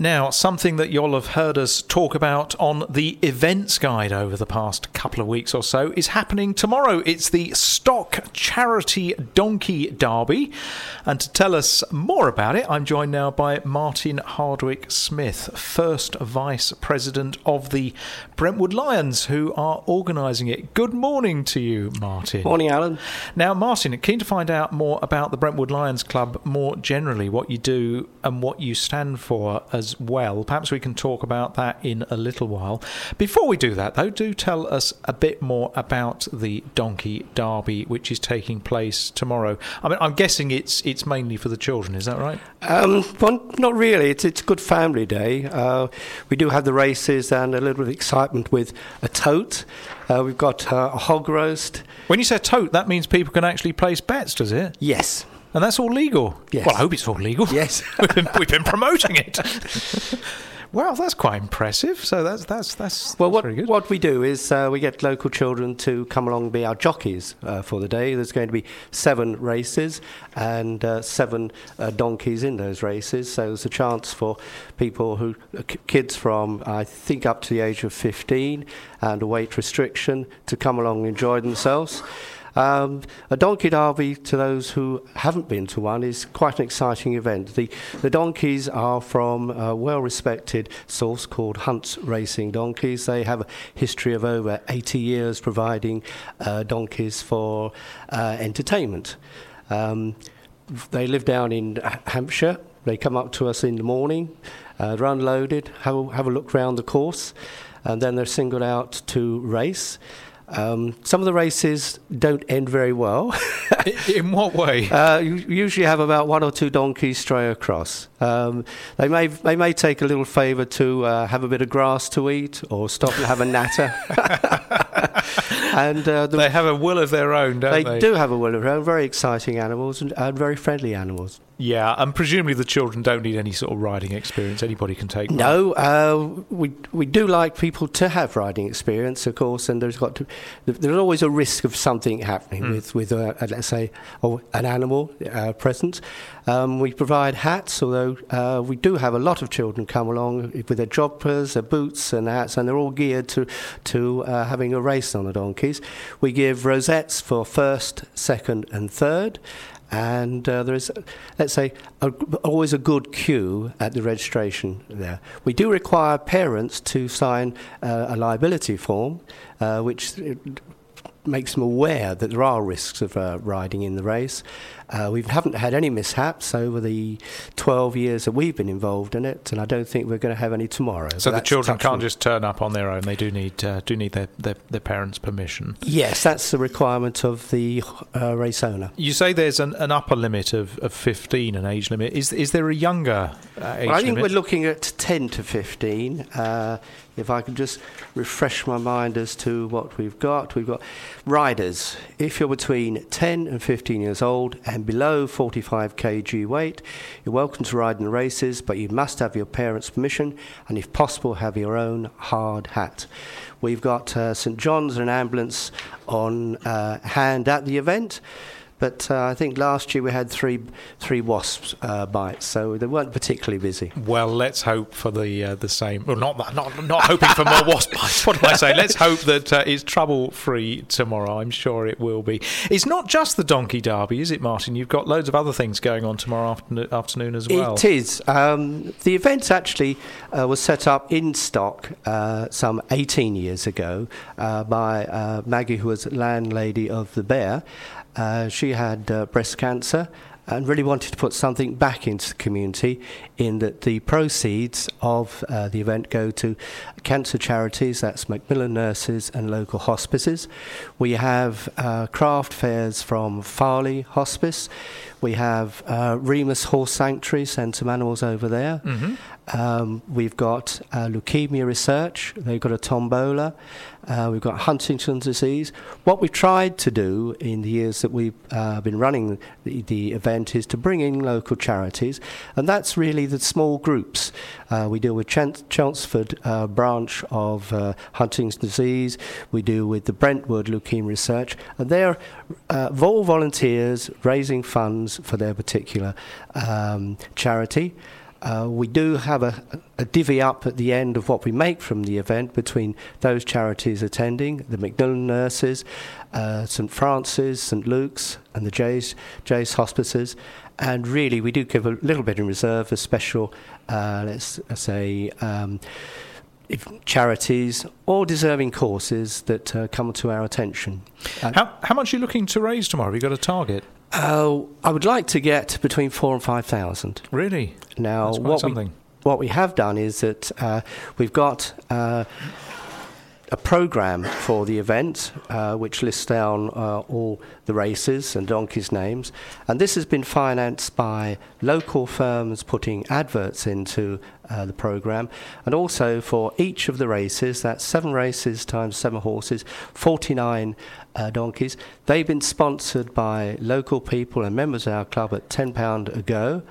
Now, something that you'll have heard us talk about on the events guide over the past couple of weeks or so is happening tomorrow. It's the Stock Charity Donkey Derby. And to tell us more about it, I'm joined now by Martin Hardwick-Smith, first Vice President of the Brentwood Lions, who are organising it. Good morning to you, Martin. Morning, Alan. Now, Martin, keen to find out more about the Brentwood Lions Club more generally, what you do and what you stand for as well. Perhaps we can talk about that in a little while. Before we do that, though, do tell us a bit more about the Donkey Derby, which is taking place tomorrow. I mean, I'm guessing it's mainly for the children, is that right? Well, not really. It's a good family day. We do have the races and a little bit of excitement with a tote. We've got a hog roast. When you say tote, that means people can actually place bets, does it? Yes. And that's all legal? Yes. Well, I hope it's all legal. Yes. We've been promoting it. Well, that's quite impressive. So that's very good. What we do is we get local children to come along and be our jockeys for the day. There's going to be 7 races and 7 donkeys in those races. So there's a chance for people kids from, I think, up to the age of 15 and a weight restriction to come along and enjoy themselves. A donkey derby, to those who haven't been to one, is quite an exciting event. The donkeys are from a well-respected source called Hunt's Racing Donkeys. They have a history of over 80 years providing donkeys for entertainment. They live down in Hampshire. They come up to us in the morning, they're unloaded, have a look round the course, and then they're singled out to race. Some of the races don't end very well. In what way? You usually have about 1 or 2 donkeys stray across. They may take a little favour to have a bit of grass to eat or stop and have a natter. And they have a will of their own, don't they? They do have a will of their own. Very exciting animals and very friendly animals. Yeah, and presumably the children don't need any sort of riding experience. Anybody can take one. No, we do like people to have riding experience, of course, and there's always a risk of something happening with let's say, an animal present. We provide hats, although we do have a lot of children come along with their joggers, their boots and hats, and they're all geared to having a race on the donkeys. We give rosettes for first, second and third. And there is, let's say, always a good queue at the registration there. We do require parents to sign a liability form, which makes them aware that there are risks of riding in the race. We haven't had any mishaps over the 12 years that we've been involved in it, and I don't think we're going to have any tomorrow. So the children can't just turn up on their own. They do need their parents' permission. Yes, that's the requirement of the race owner. You say there's an upper limit of 15, an age limit. Is there a younger age limit? I think we're looking at 10 to 15. If I can just refresh my mind as to what we've got riders. If you're between 10 and 15 years old and below 45 kg weight, you're welcome to ride in the races, but you must have your parents' permission and, if possible, have your own hard hat. We've got St John's and an ambulance on hand at the event. But I think last year we had three wasps bites, so they weren't particularly busy. Well, let's hope for the same. Well, not hoping for more wasp bites. What did I say? Let's hope that it's trouble-free tomorrow. I'm sure it will be. It's not just the Donkey Derby, is it, Martin? You've got loads of other things going on tomorrow afternoon as well. It is. The event actually was set up in Stock some 18 years ago by Maggie, who was landlady of the Bear. She had breast cancer and really wanted to put something back into the community, in that the proceeds of the event go to cancer charities, that's Macmillan Nurses and local hospices. We have craft fairs from Farley Hospice. We have Remus Horse Sanctuary, send some animals over there. Mm-hmm. We've got leukemia research. They've got a tombola. We've got Huntington's disease. What we've tried to do in the years that we've been running the event is to bring in local charities, and that's really the small groups. We deal with Chelmsford branch of Huntington's disease. We deal with the Brentwood Leukemia Research, and they're all volunteers raising funds for their particular charity. We do have a divvy up at the end of what we make from the event between those charities attending, the Macmillan Nurses, St Francis, St Luke's and the Jay's Hospices. And really, we do give a little bit in reserve for special, let's say, charities or deserving causes that come to our attention. How much are you looking to raise tomorrow? Have you got a target? I would like to get between 4,000 and 5,000. Really? Now, what we have done is that we've got a programme for the event which lists down all the races and donkeys' names, and this has been financed by local firms putting adverts into the programme, and also for each of the races, that's 7 races times 7 horses, 49 donkeys. They've been sponsored by local people and members of our club at £10 a go.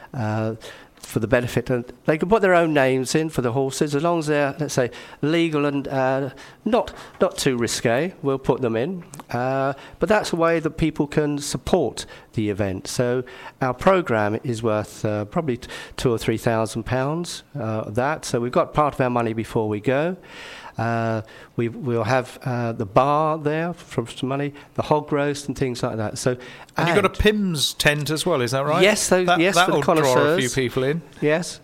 For the benefit, and they can put their own names in for the horses as long as they're, let's say, legal and not too risque. We'll put them in, but that's a way that people can support the event. So our programme is worth probably £2,000 or £3,000. That so we've got part of our money before we go. We'll have the bar there for some money, the hog roast and things like that. So, and you've got a Pimm's tent as well, is that right? Yes, yes, for the connoisseurs. That'll draw a few people in. Yes,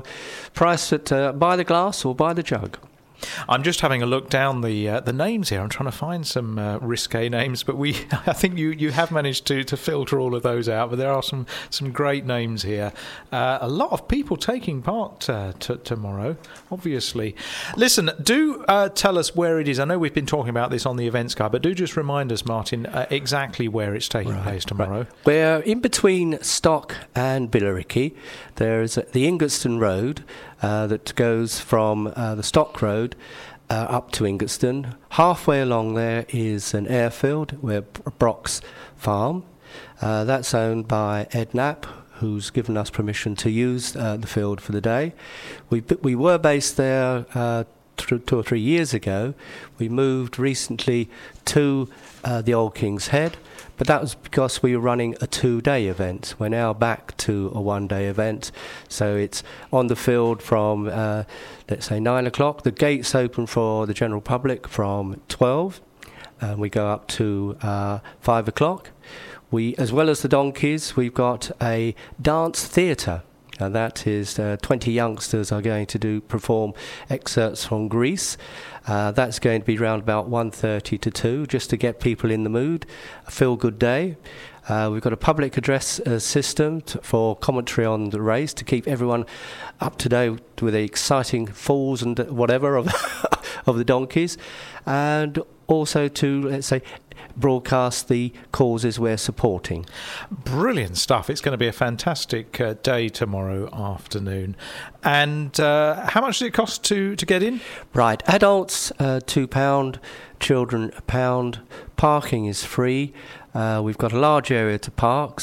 priced at by the glass or by the jug. I'm just having a look down the names here. I'm trying to find some risque names, but I think you have managed to filter all of those out. But there are some great names here. A lot of people taking part tomorrow, obviously. Listen, do tell us where it is. I know we've been talking about this on the events guide, but do just remind us, Martin, exactly where it's taking place tomorrow. Right. We're in between Stock and Billericay. There's the Ingatestone Road that goes from the Stock Road up to Ingatestone. Halfway along there is an airfield where Brock's Farm. That's owned by Ed Knapp, who's given us permission to use the field for the day. We were based there 2 or 3 years ago. We moved recently to the Old King's Head, but that was because we were running a 2-day event. We're now back to a 1-day event, so it's on the field from let's say 9 o'clock. The gates open for the general public from 12, and we go up to 5 o'clock. As well as the donkeys, we've got a dance theatre. And that is 20 youngsters are going to perform excerpts from Greece. That's going to be around about 1:30 to 2, just to get people in the mood. A feel-good day. We've got a public address system for commentary on the race to keep everyone up to date with the exciting falls and whatever of the donkeys, and also to, let's say, broadcast the causes we're supporting. Brilliant stuff. It's going to be a fantastic day tomorrow afternoon. And how much does it cost to get in? Right, adults £2, children £1. Parking is free. We've got a large area to park,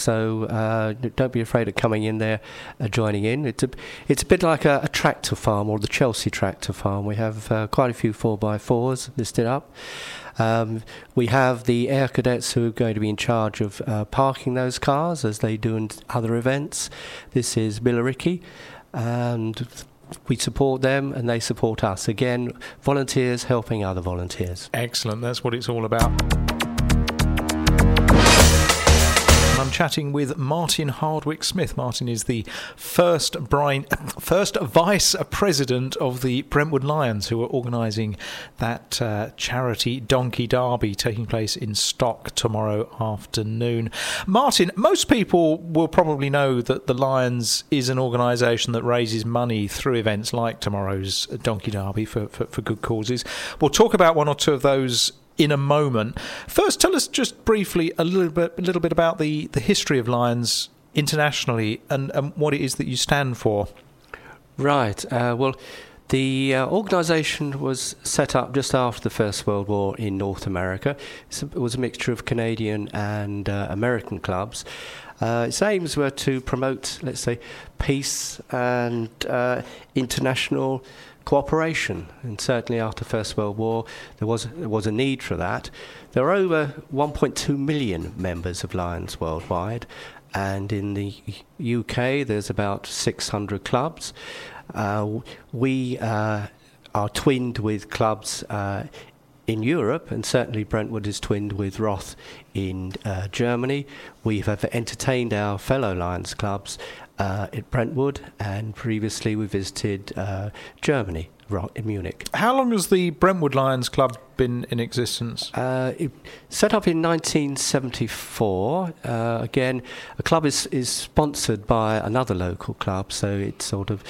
so don't be afraid of coming in there, joining in. It's a bit like a tractor farm, or the Chelsea tractor farm. We have quite a few 4x4s listed up. We have the air cadets who are going to be in charge of parking those cars, as they do in other events. This is Billericay, and we support them and they support us. Again, volunteers helping other volunteers. Excellent. That's what it's all about. I'm chatting with Martin Hardwick-Smith. Martin is the first vice president of the Brentwood Lions, who are organising that charity Donkey Derby taking place in Stock tomorrow afternoon. Martin, most people will probably know that the Lions is an organisation that raises money through events like tomorrow's Donkey Derby for good causes. We'll talk about one or two of those in a moment. First, tell us just briefly a little bit about the history of Lions internationally and what it is that you stand for. Right. Well, the organisation was set up just after the First World War in North America. It was a mixture of Canadian and American clubs. Its aims were to promote, let's say, peace and international cooperation, and certainly after the First World War there was a need for that. There are over 1.2 million members of Lions worldwide, and in the UK there's about 600 clubs. We are twinned with clubs in Europe, and certainly Brentwood is twinned with Roth in Germany. We've entertained our fellow Lions clubs at Brentwood, and previously we visited Germany, in Munich. How long has the Brentwood Lions Club been in existence? It set up in 1974. Again, a club is sponsored by another local club, so it's sort of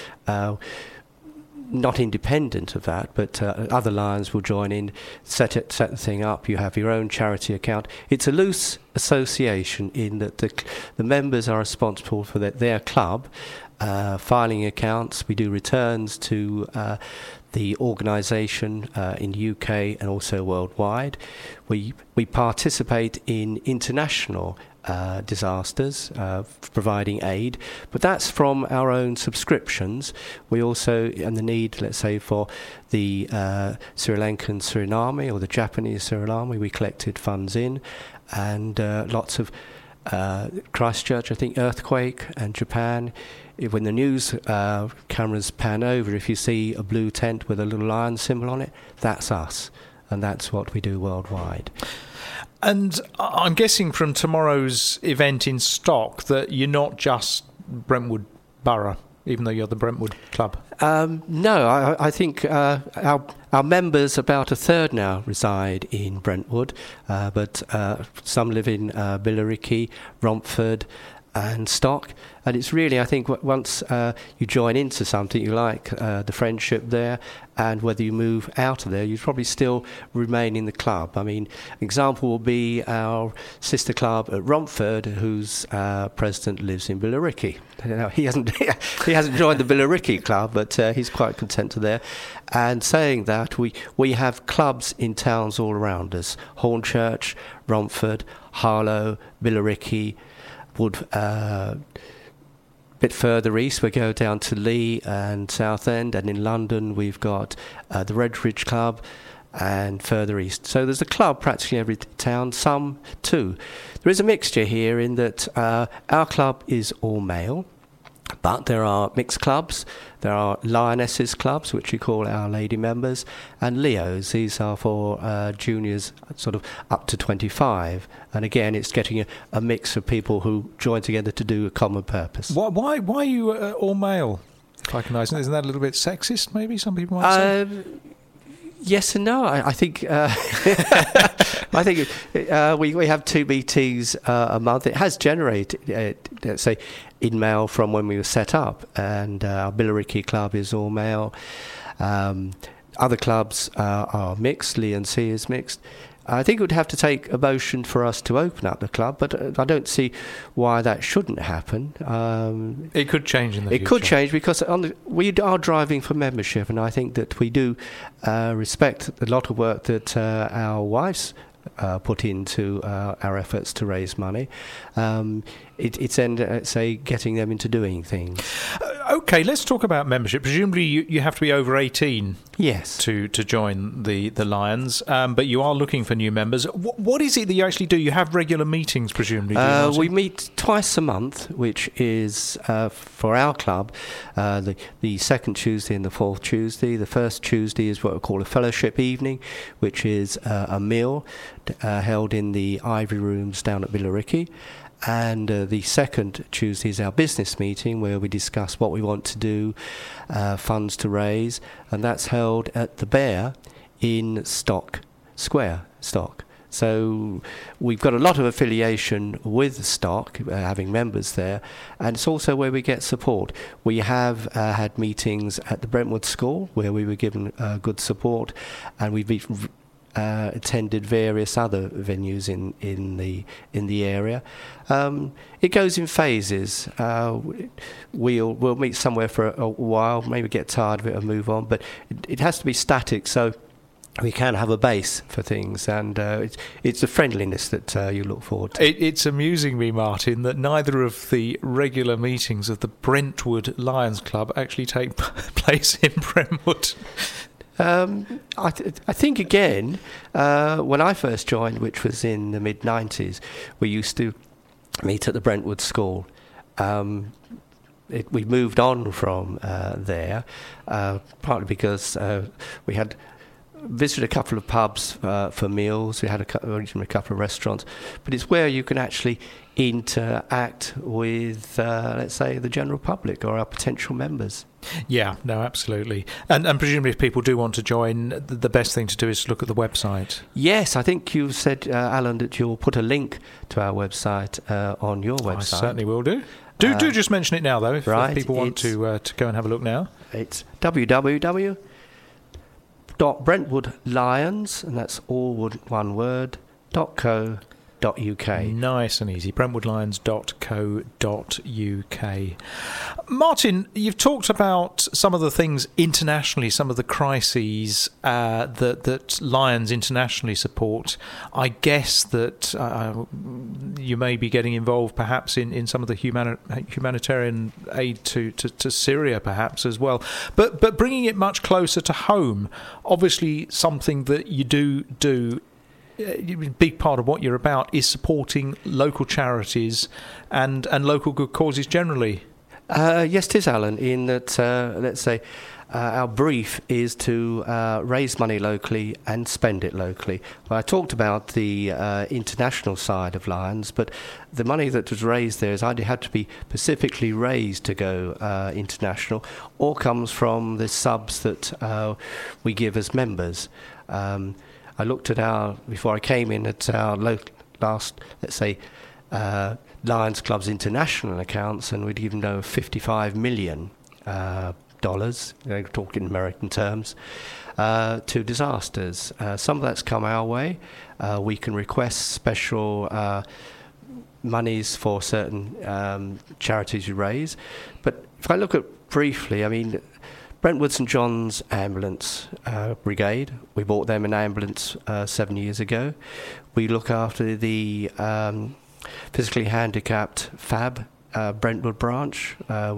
not independent of that, but other Lions will join in, set the thing up. You have your own charity account. It's a loose association in that the members are responsible for their club, filing accounts. We do returns to the organisation in the UK and also worldwide. We participate in international disasters, providing aid, but that's from our own subscriptions. We also, and the need, let's say, for the Sri Lankan Suriname or the Japanese Suriname, we collected funds in, and lots of Christchurch, I think, earthquake, and Japan. When the news cameras pan over, if you see a blue tent with a little lion symbol on it, that's us, and that's what we do worldwide. And I'm guessing from tomorrow's event in Stock that you're not just Brentwood Borough, even though you're the Brentwood Club. No, I think our members, about a third now, reside in Brentwood, but some live in Billericay, Romford and Stock. And it's really, I think, once you join into something, you like the friendship there, and whether you move out of there, you probably still remain in the club. I mean, an example will be our sister club at Romford, whose president lives in Billericay. He hasn't joined the Billericay club, but he's quite content to there. And saying that, we have clubs in towns all around us: Hornchurch, Romford, Harlow, Billericay, Wood. Bit further east, we go down to Lee and Southend, and in London we've got the Redbridge Club, and further east. So there's a club practically every town, some too. There is a mixture here in that our club is all male, but there are mixed clubs. There are Lionesses clubs, which we call our lady members, and Leos. These are for juniors sort of up to 25. And again, it's getting a mix of people who join together to do a common purpose. Why are you all male? If I can imagine, isn't that a little bit sexist, maybe, some people might say? Yes and no. I think I think we have 2 meetings a month. It has generated, let's say, in male from when we were set up, and our Billericay club is all male. Other clubs are mixed. Lee and C is mixed. I think it would have to take emotion for us to open up the club, but I don't see why that shouldn't happen. It could change in the future. It could change because we are driving for membership, and I think that we do respect a lot of work that our wives put into our efforts to raise money. It's then, say, getting them into doing things. Okay, let's talk about membership. Presumably you have to be over 18 yes. to join the Lions, but you are looking for new members. What is it that you actually do? You have regular meetings, presumably? We meet twice a month, which is, for our club, the second Tuesday and the fourth Tuesday. The first Tuesday is what we call a fellowship evening, which is a meal held in the Ivory Rooms down at Billericay. And the second Tuesday is our business meeting, where we discuss what we want to do, funds to raise, and that's held at the Bear in Stock Square, Stock. So we've got a lot of affiliation with Stock, having members there, and it's also where we get support. We have had meetings at the Brentwood School, where we were given good support, and we've attended various other venues in the area. It goes in phases. We'll meet somewhere for a while, maybe get tired of it and move on, but it has to be static, so we can have a base for things, and it's the friendliness that you look forward to. It's amusing me, Martin, that neither of the regular meetings of the Brentwood Lions Club actually take place in Brentwood. I think, again, when I first joined, which was in the mid-90s, we used to meet at the Brentwood School. We moved on from there, partly because we had visited a couple of pubs for meals. We had originally a couple of restaurants, but it's where you can actually interact with, let's say, the general public or our potential members. Yeah, no, absolutely. And presumably if people do want to join, the best thing to do is to look at the website. Yes, I think you said, Alan, that you'll put a link to our website on your website. I certainly will do. Do just mention it now, though, if people want to go and have a look now. It's www.brentwoodlions, and that's all one word, .co.uk. Nice and easy. brentwoodlions.co.uk. Martin, you've talked about some of the things internationally, some of the crises that Lions internationally support. I guess that you may be getting involved perhaps in some of the humanitarian aid to Syria perhaps as well. But bringing it much closer to home, obviously something that you do a big part of what you're about is supporting local charities and local good causes generally. Yes, it is, Alan, in that, let's say, our brief is to raise money locally and spend it locally. Well, I talked about the international side of Lions, but the money that was raised there has either had to be specifically raised to go international or comes from the subs that we give as members. I looked at before I came in, at our last, let's say, Lions Club's international accounts, and we'd given over $55 million, talking American terms, to disasters. Some of that's come our way. We can request special monies for certain charities we raise. But if I look at briefly, I mean, Brentwood St John's Ambulance Brigade, we bought them an ambulance 7 years ago. We look after the physically handicapped FAB Brentwood branch.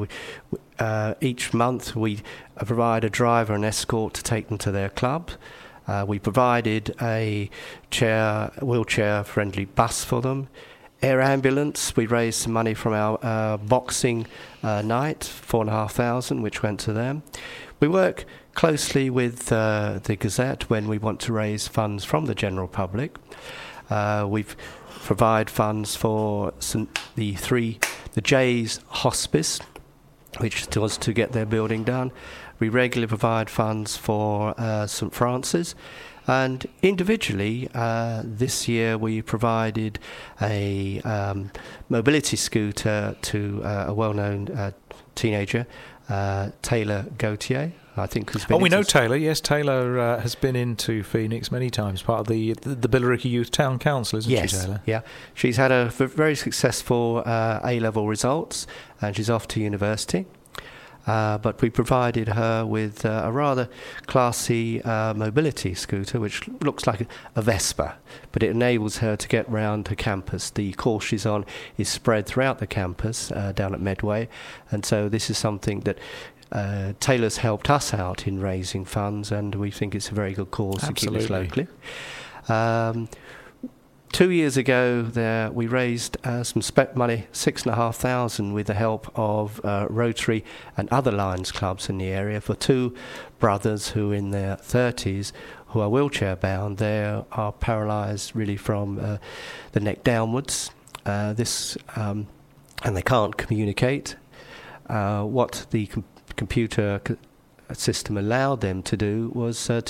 Each month we provide a driver and escort to take them to their club. We provided a wheelchair-friendly bus for them. Air ambulance, we raised some money from our boxing night, $4,500, which went to them. We work closely with the Gazette when we want to raise funds from the general public. We've provide funds for the Jays Hospice, which was to get their building done. We regularly provide funds for St Francis. And individually, this year we provided a mobility scooter to a well-known teenager, Taylor Gautier, I think. Who's been we know Taylor. Yes, Taylor has been into Phoenix many times, part of the Billericay Youth Town Council, isn't she, Taylor? Yeah. She's had a very successful A-level results, and she's off to university. But we provided her with a rather classy mobility scooter, which looks like a Vespa, but it enables her to get round her campus. The course she's on is spread throughout the campus down at Medway, and so this is something that Taylor's helped us out in raising funds, and we think it's a very good cause. Absolutely. To keep us locally. 2 years ago, we raised some money, $6,500, with the help of Rotary and other Lions clubs in the area for two brothers who are in their 30s who are wheelchair bound. They are paralysed really from the neck downwards. And they can't communicate. What the computer system allowed them to do was to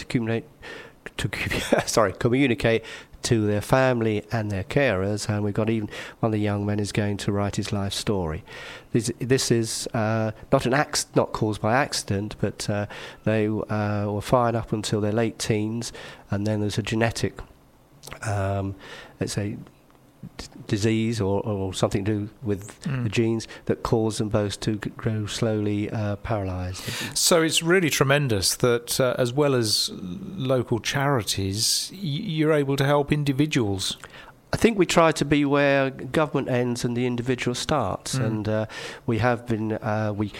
communicate to their family and their carers, and we've got even one of the young men is going to write his life story. This is not caused by accident, but they were fine up until their late teens, and then there's a genetic, let's say, disease or something to do with the genes that cause them both to grow slowly paralysed. So it's really tremendous that as well as local charities, you're able to help individuals. I think we try to be where government ends and the individual starts, and we have been. We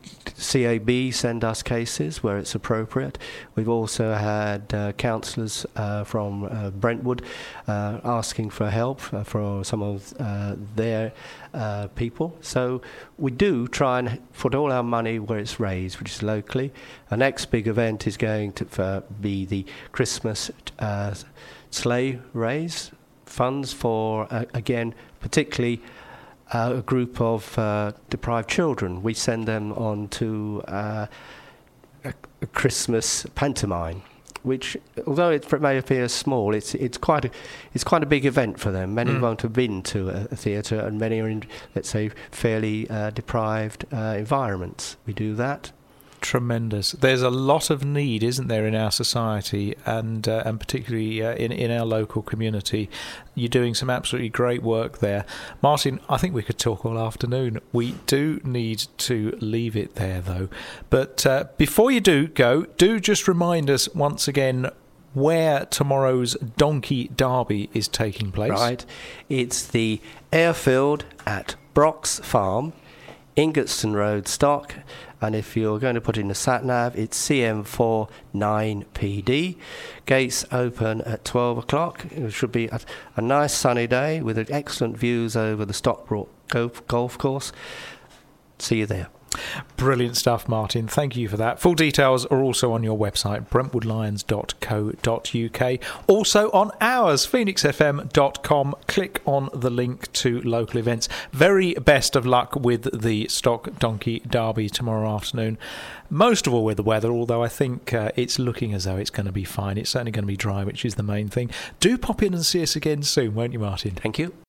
CAB send us cases where it's appropriate. We've also had counsellors from Brentwood asking for help for some of their people. So we do try and put all our money where it's raised, which is locally. Our next big event is going to be the Christmas sleigh raise funds for, again, particularly a group of deprived children. We send them on to a Christmas pantomime, which, although it may appear small, it's quite a big event for them. Many won't have been to a theatre, and many are in, let's say, fairly deprived environments. We do that. Tremendous. There's a lot of need, isn't there, in our society, and particularly in our local community. You're doing some absolutely great work there. Martin, I think we could talk all afternoon. We do need to leave it there, though. But before you do go, do just remind us once again where tomorrow's Donkey Derby is taking place. Right. It's the airfield at Brock's Farm, Ingatstone Road, Stock. And if you're going to put in a sat-nav, it's CM4 9PD. Gates open at 12 o'clock. It should be a nice sunny day with excellent views over the Stockbrook golf course. See you there. Brilliant stuff, Martin. Thank you for that. Full details are also on your website, brentwoodlions.co.uk. Also on ours, phoenixfm.com. Click on the link to local events. Very best of luck with the Stock Donkey Derby tomorrow afternoon. Most of all with the weather, although I think it's looking as though it's going to be fine. It's certainly going to be dry, which is the main thing. Do pop in and see us again soon, won't you, Martin? Thank you.